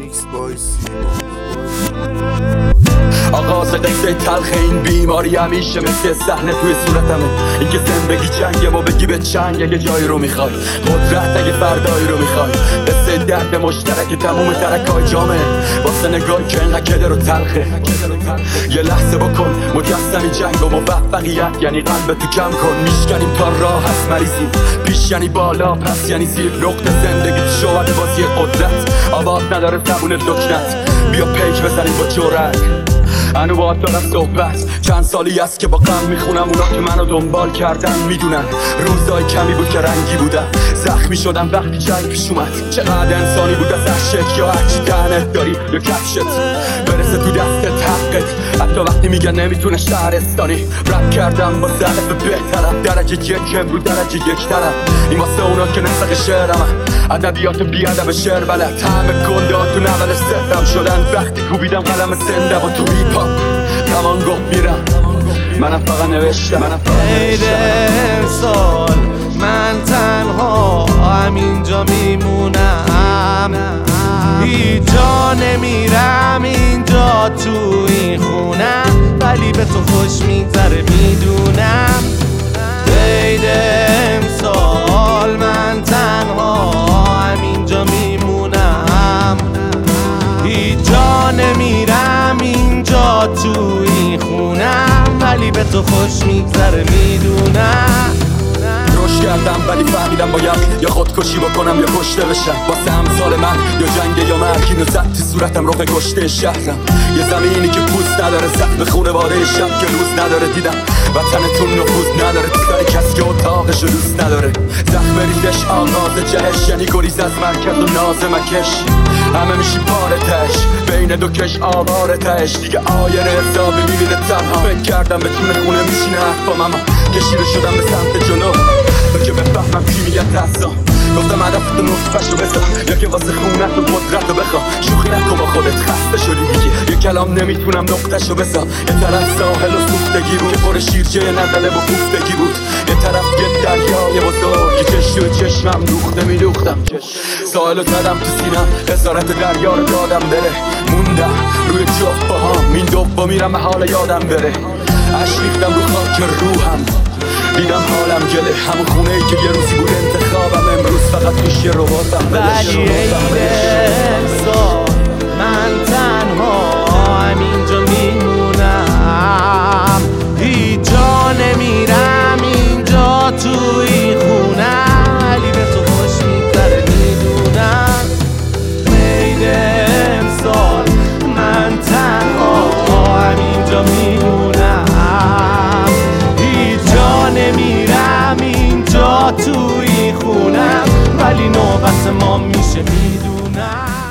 میکس بای سیما. آغاز قصه تلخ این بیماری همیشه مثل صحنه توی صورتمه. اینکه زندگی جنگه و بگی به چنگ اگه جایی رو میخوای، قدرت اگه فردایی رو میخوای. قصه درد مشترک تموم ترکای جامعه واسه نگاهی که اینقدر کدر و تلخه. یه لحظه بکن مجسمی جنگ و موفقیت یعنی قلبتو کم کن. میشکنیم تا راه هست مریضی، پیش یعنی بالا پس یعنی زیر. نقطه زندگی تو شواده بازی قدرت، آواز نداره زبون دکنت. بیا پیک بزنیم با جرأت. انو باید دارم صحبت. چند سالی است که با غم میخونم اونا که منو دنبال کردن میدونن روزای کمی بود که رنگی بودم، زخمی شدم وقتی جنگ پیش اومد. چقدر انسانی بود از عشق یا هرچی دهنت داری یا کفشت برسه تو دستت حقت. حتی وقتی میگن نمیتونه شهرستانی رپ کردم با ظرف بهترم. درجه یکم رو درجه یک ترم. این واسه اونا که نسق شعرم ادبیات بیادب شعر بلد. همه گلدات تو نول سفرم شدن وقتی کوبیدم قلم زنده و تو هیپ هاپ تمام گفت میرم. منم فقط نوشتم عید امسال من تنها همینجا میمونم، هیچ جا نمیرم اینجا تو این خونم، ولی به تو خوش میگذره میدونم. عید امسال من تنها همینجا میمونم، هیچ جا نمیرم اینجا تو این خونم، ولی به تو خوش میگذره میدونم. روش کردم ولی فهمیدم باید یا خودکشی بکنم یا کشته بشم. واسه امثال من یا جنگ یا مرگ. اینو زد تو صورتم رخ کشته شهرم. یه زمینی که پوست نداره، زخم خونواده شب که روز نداره. دیدم وطنتون نفوذ نداره تو سر کسی که اتاقشو دوست نداره. زخم ریزش آغاز جهش یعنی گریز از مرکز و ناز مکش. همه میشی پاره تش بین دو کش آواره تش. دیگه آینه حسابی میبینه تنها. فکر کردم بتونه خونه میشینه حرفام اما کشیده شدم به سمت جلو تا که بفهمم کی میگه تحصا. گفتم هدفتو نطفشو بسا یا که واسه خونت و قدرتو بخوا. شوخی نکن با خودت خسته شدی دیگه. یه کلام نمیتونم نقطشو بسا. یه طرف ساحل و سوختگی بود که پر شیرجه ندله و کوفتگی بود. یه طرف یه دریای بزرگ که چشم و چشمم دوخته میدوختم. ساحلو زدم تو سینم، اسارت دریا رو دادم بره. موندم روی جفت باهام این دوبا میرم حال یادم بره. عشق ریختم رو خاک روحم، دیدم حالم گله. همون خونه ای که یه روزی بود انتخابم، امروز فقط توش یه رباتم. ولی عید امسال من تنها همینجا میمونم، هیچ جا نمیرم اینجا تو این خونم، ولی به تو خوش میگذره میدونم. عید امسال من تنها همینجا میمونم، هیچ جا نمیرم اینجا تو این خونم، ولی نوبت ما میشه میدونم.